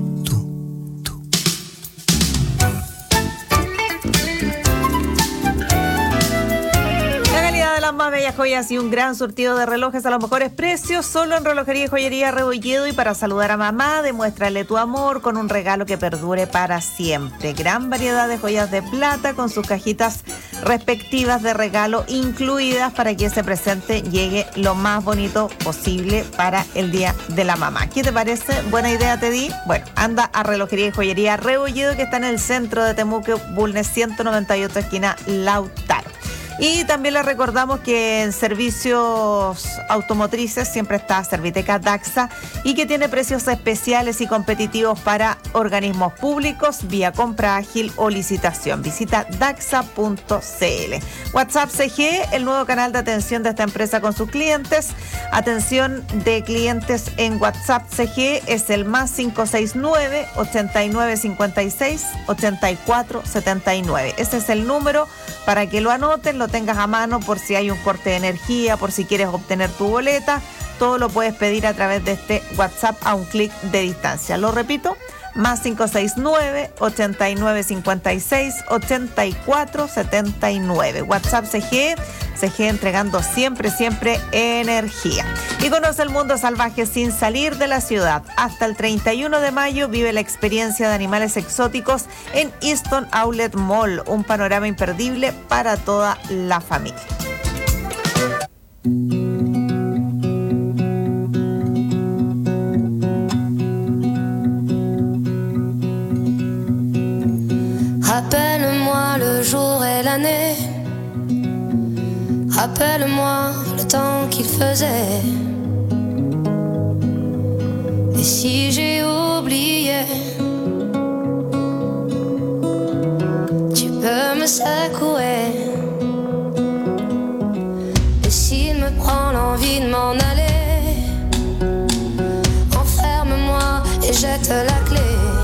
Más bellas joyas y un gran surtido de relojes a los mejores precios, solo en Relojería y Joyería Rebolledo. Y para saludar a mamá, demuéstrale tu amor con un regalo que perdure para siempre. Gran variedad de joyas de plata con sus cajitas respectivas de regalo incluidas para que ese presente llegue lo más bonito posible para el Día de la Mamá. ¿Qué te parece? ¿Buena idea te di? Bueno, anda a Relojería y Joyería Rebolledo, que está en el centro de Temuco, Bulnes ciento noventa y ocho, esquina Lautaro. Y también les recordamos que en servicios automotrices siempre está Serviteca Daxa y que tiene precios especiales y competitivos para organismos públicos vía compra ágil o licitación. Visita daxa punto c l. WhatsApp C G, el nuevo canal de atención de esta empresa con sus clientes. Atención de clientes en WhatsApp C G es el más cinco seis nueve, ochenta y nueve cincuenta y seis, ochenta y cuatro setenta y nueve. Ese es el número para que lo anoten, lo tengas a mano por si hay un corte de energía, por si quieres obtener tu boleta. Todo lo puedes pedir a través de este WhatsApp a un clic de distancia. Lo repito, más cinco seis nueve, ochenta y nueve cincuenta y seis, ochenta y cuatro setenta y nueve. WhatsApp C G, C G entregando siempre, siempre energía. Y conoce el mundo salvaje sin salir de la ciudad. Hasta el treinta y uno de mayo vive la experiencia de animales exóticos en Easton Outlet Mall, un panorama imperdible para toda la familia. Rappelle-moi le jour et l'année, rappelle-moi le temps qu'il faisait. Et si j'ai oublié, tu peux me secouer. Et s'il me prend l'envie de m'en aller, enferme-moi et jette la clé.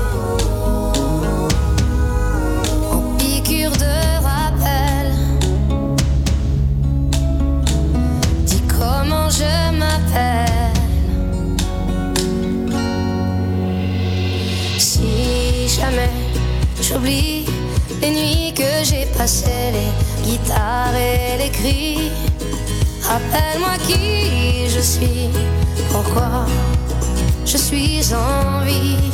Je m'appelle. Si jamais j'oublie les nuits que j'ai passées, les guitares et les cris, rappelle-moi qui je suis, pourquoi je suis en vie.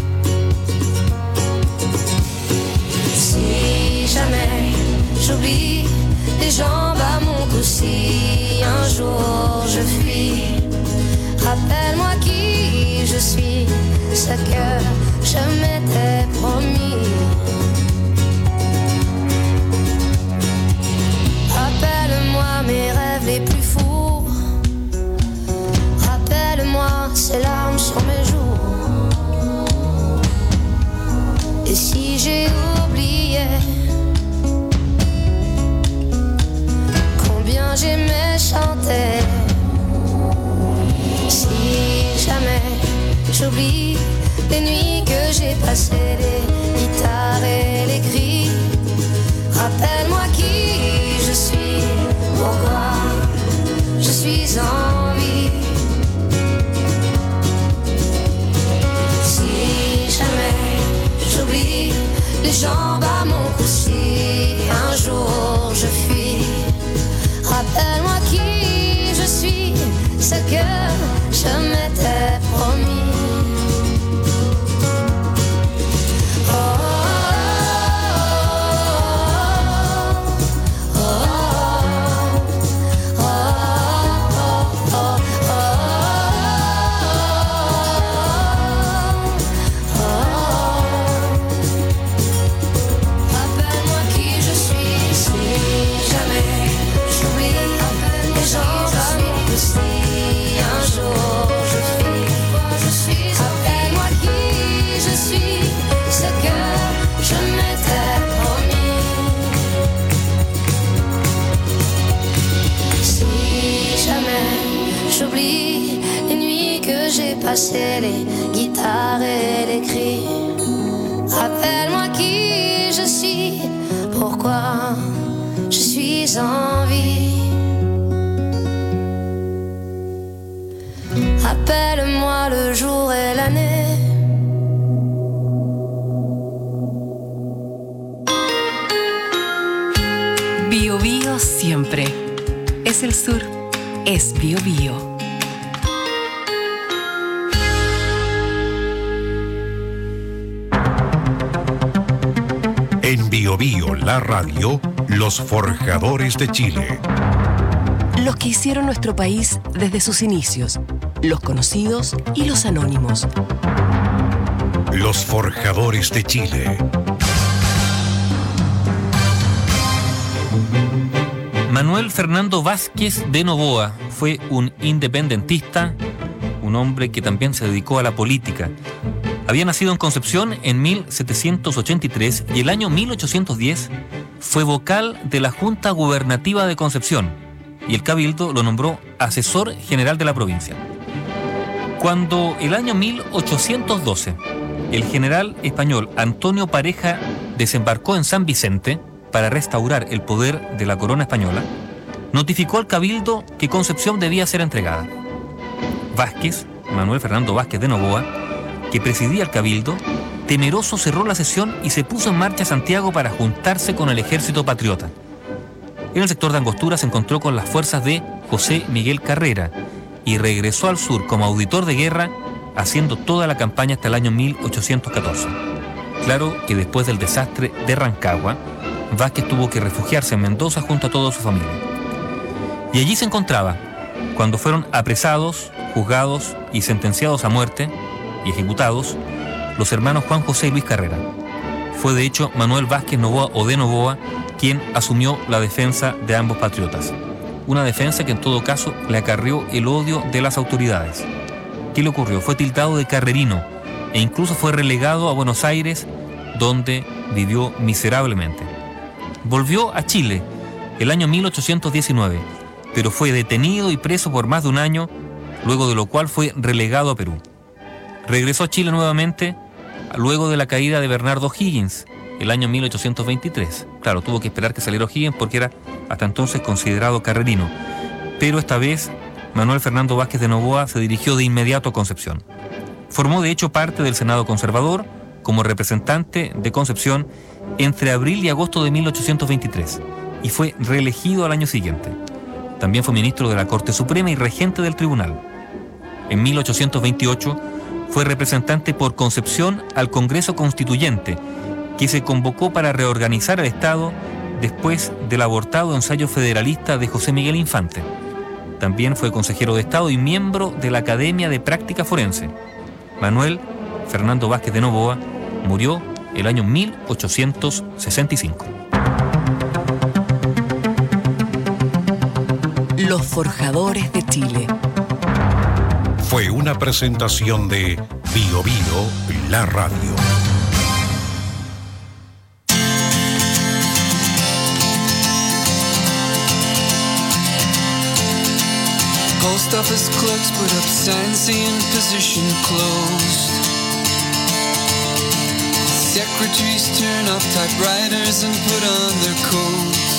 Si jamais j'oublie les jambes à mon cou, si un jour je fuis, rappelle-moi qui je suis, ce que je m'étais promis. j'oublie les nuits que j'ai passées, les guitares et les cris. Rappelle-moi qui je suis, pourquoi je suis en vie. Si jamais j'oublie les jambes à mon cou, si un jour je fuis, rappelle-moi qui je suis, ce que je m'étais promis. J'oublie les nuits que j'ai passées, les guitares et les cris. Rappelle-moi qui je suis, pourquoi je suis en vie. Rappelle-moi le jour et l'année. Bio Bio siempre. Es el sur. Es Bio Bio. En Bio Bio, la radio, los forjadores de Chile. Los que hicieron nuestro país desde sus inicios, los conocidos y los anónimos. Los forjadores de Chile. Manuel Fernando Vázquez de Noboa fue un independentista, un hombre que también se dedicó a la política. Había nacido en Concepción en mil setecientos ochenta y tres y el año mil ochocientos diez fue vocal de la Junta Gubernativa de Concepción y el Cabildo lo nombró asesor general de la provincia. Cuando el año mil ochocientos doce el general español Antonio Pareja desembarcó en San Vicente para restaurar el poder de la corona española, notificó al Cabildo que Concepción debía ser entregada. Vázquez, Manuel Fernando Vázquez de Noboa, que presidía el Cabildo, temeroso cerró la sesión y se puso en marcha a Santiago para juntarse con el ejército patriota. En el sector de Angostura se encontró con las fuerzas de José Miguel Carrera y regresó al sur como auditor de guerra, haciendo toda la campaña hasta el año mil ochocientos catorce. Claro que después del desastre de Rancagua, Vázquez tuvo que refugiarse en Mendoza junto a toda su familia. Y allí se encontraba cuando fueron apresados, juzgados y sentenciados a muerte y ejecutados los hermanos Juan José y Luis Carrera. Fue de hecho Manuel Vázquez Noboa o de Noboa quien asumió la defensa de ambos patriotas. Una defensa que en todo caso le acarrió el odio de las autoridades. ¿Qué le ocurrió? Fue tildado de carrerino e incluso fue relegado a Buenos Aires, donde vivió miserablemente. Volvió a Chile el año mil ochocientos diecinueve, pero fue detenido y preso por más de un año, luego de lo cual fue relegado a Perú. Regresó a Chile nuevamente luego de la caída de Bernardo O'Higgins, el año mil ochocientos veintitrés. Claro, tuvo que esperar que saliera O'Higgins porque era hasta entonces considerado carrerino. Pero esta vez, Manuel Fernando Vázquez de Noboa se dirigió de inmediato a Concepción. Formó de hecho parte del Senado Conservador como representante de Concepción entre abril y agosto de mil ochocientos veintitrés y fue reelegido al año siguiente. También fue ministro de la Corte Suprema y regente del tribunal. En mil ochocientos veintiocho fue representante por Concepción al Congreso Constituyente, que se convocó para reorganizar el Estado después del abortado ensayo federalista de José Miguel Infante. También fue consejero de Estado y miembro de la Academia de Práctica Forense. Manuel Fernando Vázquez de Noboa murió el año mil ochocientos sesenta y cinco. Los forjadores de Chile. Fue una presentación de Bio Bio, la radio. Post office clerks put up signs saying position closed. secretaries turn off typewriters and put on their coats.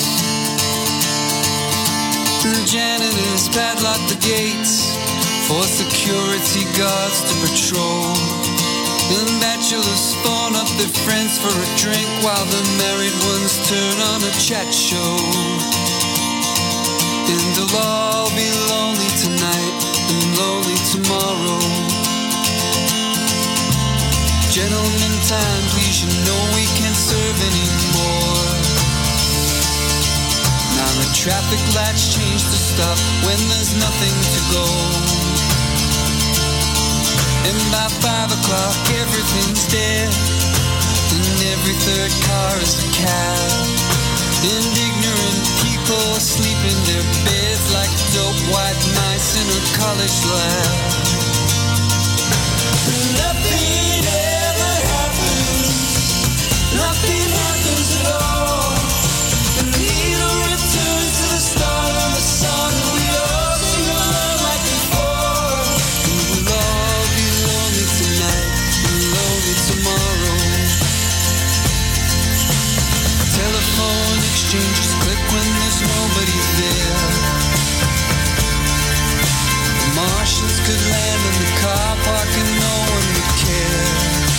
The janitors padlock the gates for security guards to patrol. And bachelors phone up their friends for a drink while the married ones turn on a chat show. And they'll all be lonely tonight and lonely tomorrow. Gentlemen, time, please, you know we can't serve anymore. Now the traffic lights change to stop when there's nothing to go. And by five o'clock everything's dead, and every third car is a cab. And ignorant people sleep in their beds like dope white mice in a college lab. Nothing ever happens, nothing happens at all. The needle returns to the start of the song, and we all sing along like before. We will all be lonely tonight and lonely tomorrow. Telephone exchanges click when there's nobody there. The Martians could land in the car park and no one would care.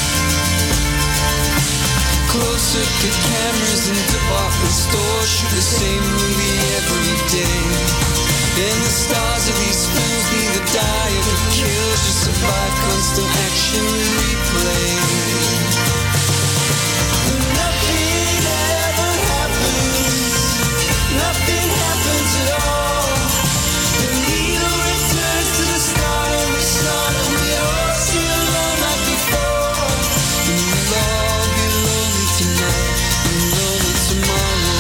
Close-circuit cameras in department stores shoot the same movie every day. And the stars of these films neither die or get killed, just survive constant action replay. Nothing ever happens, nothing happens at all. The needle returns to the start of the song, and we all sing along like before. And we'll all be lonely tonight and lonely tomorrow.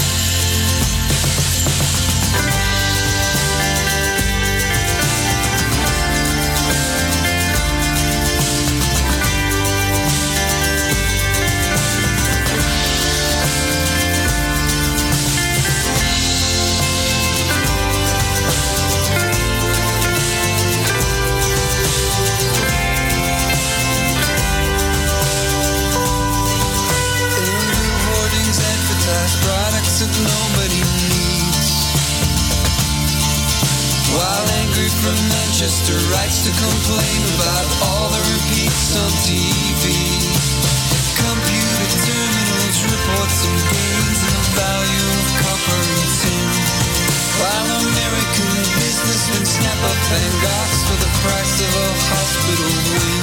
Products that nobody needs. While angry from Manchester writes to complain about all the repeats on T V. Computer terminals report some gains in the value of copper and tin. While American businessmen snap up Van Goghs for the price of a hospital wing.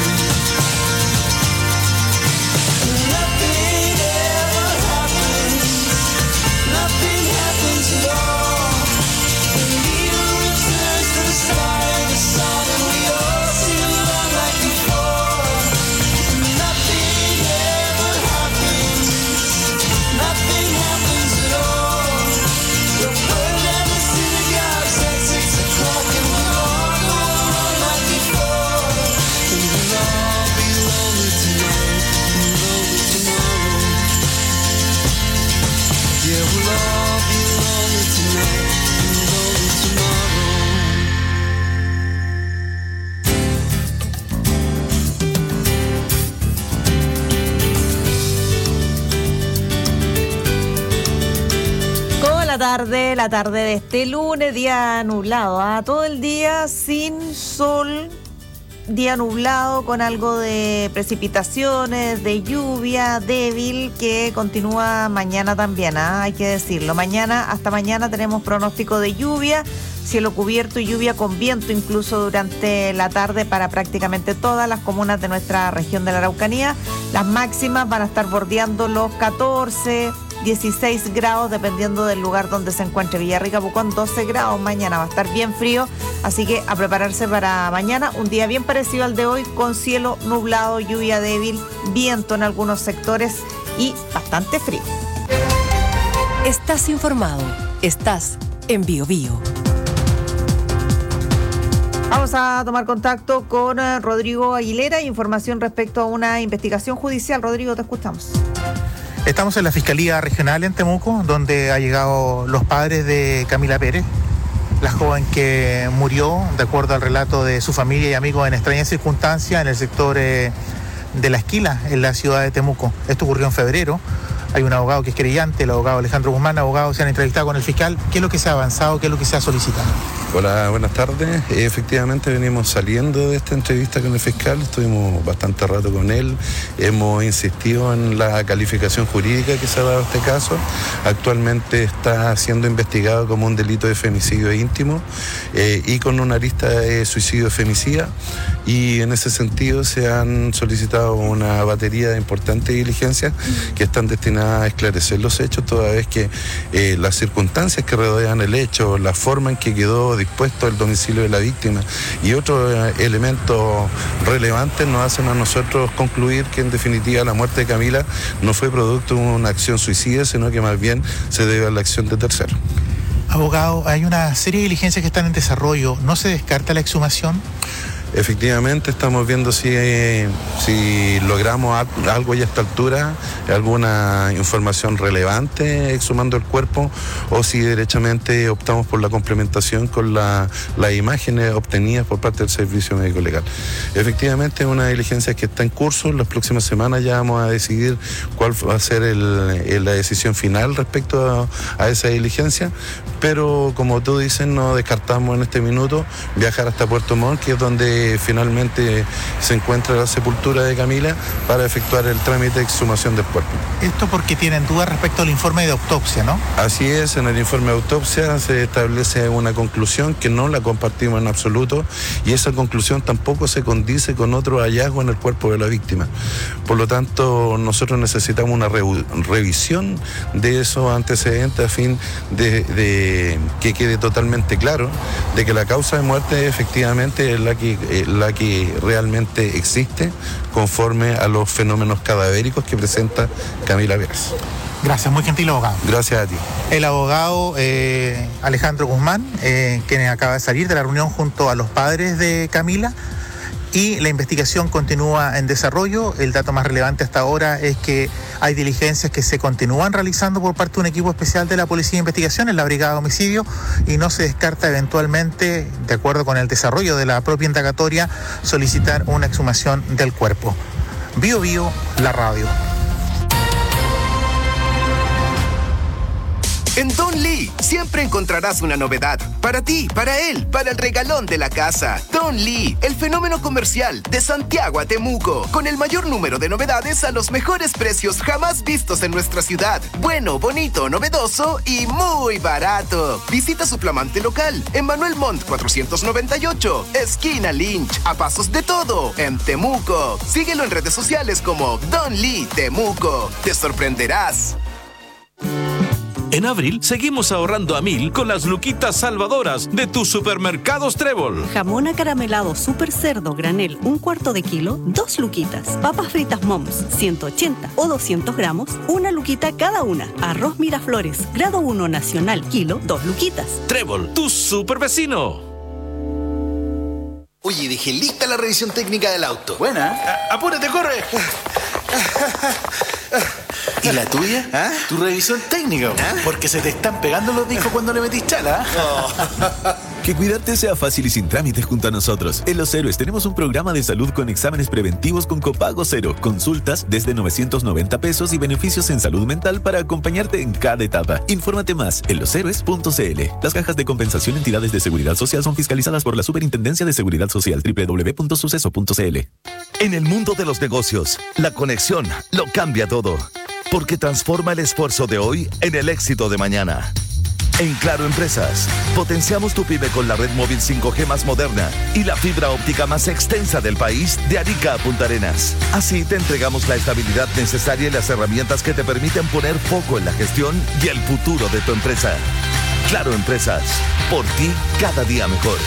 Nothing ever happens, nothing happens at all. The needle returns to the start of the song, and we all sing along like before. Nothing ever happens, nothing happens at all. The bird at the synagogues at six o'clock, and we'll all go along like before. And we'll all be lonely tonight and lonely tomorrow. Yeah, we'll all be lonely tonight and lonely tomorrow. Como la tarde, la tarde de este lunes, día nublado, ¿ah? Todo el día sin sol, día nublado con algo de precipitaciones, de lluvia débil que continúa mañana también, ¿ah? Hay que decirlo. Mañana, hasta mañana tenemos pronóstico de lluvia, cielo cubierto y lluvia con viento incluso durante la tarde para prácticamente todas las comunas de nuestra región de la Araucanía. Las máximas van a estar bordeando los catorce, dieciséis grados dependiendo del lugar donde se encuentre. Villarrica, Pucón, doce grados. Mañana va a estar bien frío, así que a prepararse para mañana. Un día bien parecido al de hoy, con cielo nublado, lluvia débil, viento en algunos sectores y bastante frío. Estás informado. Estás en Bio Bio. Vamos a tomar contacto con eh, Rodrigo Aguilera, información respecto a una investigación judicial. Rodrigo, te escuchamos. Estamos en la Fiscalía Regional en Temuco, donde ha llegado los padres de Camila Pérez, la joven que murió, de acuerdo al relato de su familia y amigos, en extrañas circunstancias en el sector eh, de la Esquila en la ciudad de Temuco. Esto ocurrió en febrero. Hay un abogado que es querellante, el abogado Alejandro Guzmán, abogados se han entrevistado con el fiscal. ¿Qué es lo que se ha avanzado? ¿Qué es lo que se ha solicitado? Hola, buenas tardes. Efectivamente venimos saliendo de esta entrevista con el fiscal, estuvimos bastante rato con él, hemos insistido en la calificación jurídica que se ha dado a este caso. Actualmente está siendo investigado como un delito de femicidio íntimo eh, y con una arista de suicidio femicida, y en ese sentido se han solicitado una batería de importantes diligencias que están destinadas a esclarecer los hechos, toda vez que eh, las circunstancias que rodean el hecho, la forma en que quedó dispuesto el domicilio de la víctima y otros eh, elementos relevantes nos hacen a nosotros concluir que en definitiva la muerte de Camila no fue producto de una acción suicida, sino que más bien se debe a la acción de terceros. Abogado, hay una serie de diligencias que están en desarrollo. ¿No se descarta la exhumación? Efectivamente, estamos viendo si, eh, si logramos a, algo ya a esta altura, alguna información relevante exhumando el cuerpo, o si derechamente optamos por la complementación con la, las imágenes obtenidas por parte del Servicio Médico Legal. Efectivamente, es una diligencia que está en curso. En las próximas semanas ya vamos a decidir cuál va a ser el, el, la decisión final respecto a, a esa diligencia, pero como tú dices, no descartamos en este minuto viajar hasta Puerto Montt, que es donde finalmente se encuentra la sepultura de Camila, para efectuar el trámite de exhumación del cuerpo. Esto porque tienen dudas respecto al informe de autopsia, ¿no? Así es, en el informe de autopsia se establece una conclusión que no la compartimos en absoluto, y esa conclusión tampoco se condice con otro hallazgo en el cuerpo de la víctima. Por lo tanto, nosotros necesitamos una re revisión de esos antecedentes a fin de, de que quede totalmente claro de que la causa de muerte efectivamente es la que la que realmente existe conforme a los fenómenos cadavéricos que presenta Camila Pérez. Gracias, muy gentil abogado. Gracias a ti. El abogado eh, Alejandro Guzmán, eh, quien acaba de salir de la reunión junto a los padres de Camila, y la investigación continúa en desarrollo. El dato más relevante hasta ahora es que hay diligencias que se continúan realizando por parte de un equipo especial de la Policía de Investigación en la Brigada de Homicidio, y no se descarta eventualmente, de acuerdo con el desarrollo de la propia indagatoria, solicitar una exhumación del cuerpo. Bio Bio, la radio. En Don Lee siempre encontrarás una novedad. Para ti, para él, para el regalón de la casa. Don Lee, el fenómeno comercial de Santiago a Temuco. Con el mayor número de novedades a los mejores precios jamás vistos en nuestra ciudad. Bueno, bonito, novedoso y muy barato. Visita su flamante local en Manuel Montt cuatrocientos noventa y ocho, esquina Lynch, a pasos de todo, en Temuco. Síguelo en redes sociales como Don Lee Temuco. Te sorprenderás. En abril seguimos ahorrando a mil con las luquitas salvadoras de tus supermercados Trébol. Jamón acaramelado super cerdo granel un cuarto de kilo, dos luquitas. Papas fritas Moms ciento ochenta o doscientos gramos, una luquita cada una. Arroz Miraflores grado uno nacional kilo, dos luquitas. Trébol, tu super vecino. Oye, dejé lista la revisión técnica del auto. Buena. A- apúrate, corre. ¿Y la tuya? ¿Ah? Tu revisión técnica. ¿Ah? Porque se te están pegando los discos cuando le metís chala. Que cuidarte sea fácil y sin trámites junto a nosotros. En Los Héroes tenemos un programa de salud con exámenes preventivos con copago cero, consultas desde novecientos noventa pesos y beneficios en salud mental para acompañarte en cada etapa. Infórmate más en los héroes punto c l. Las cajas de compensación entidades de seguridad social son fiscalizadas por la Superintendencia de Seguridad Social. doble u doble u doble u punto suceso punto c l. En el mundo de los negocios, la conexión lo cambia todo, porque transforma el esfuerzo de hoy en el éxito de mañana. En Claro Empresas, potenciamos tu pyme con la red móvil cinco G más moderna y la fibra óptica más extensa del país, de Arica a Punta Arenas. Así te entregamos la estabilidad necesaria y las herramientas que te permiten poner foco en la gestión y el futuro de tu empresa. Claro Empresas, por ti cada día mejor.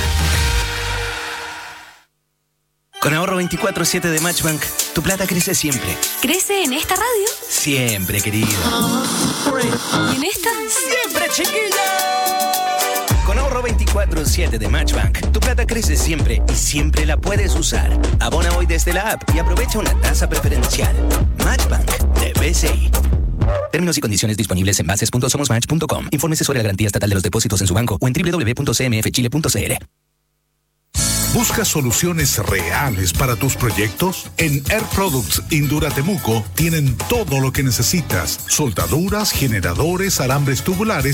Con ahorro veinticuatro siete de Matchbank, tu plata crece siempre. ¿Crece en esta radio? Siempre, querido. ¿Y en esta? ¡Siempre, chiquilla! Con ahorro veinticuatro siete de Matchbank, tu plata crece siempre y siempre la puedes usar. Abona hoy desde la app y aprovecha una tasa preferencial. Matchbank de B C I. Términos y condiciones disponibles en bases punto somos match punto com. Infórmese sobre la garantía estatal de los depósitos en su banco o en doble u doble u doble u punto c m f chile punto c l. ¿Buscas soluciones reales para tus proyectos? En Air Products Indura Temuco tienen todo lo que necesitas: soldaduras, generadores, alambres tubulares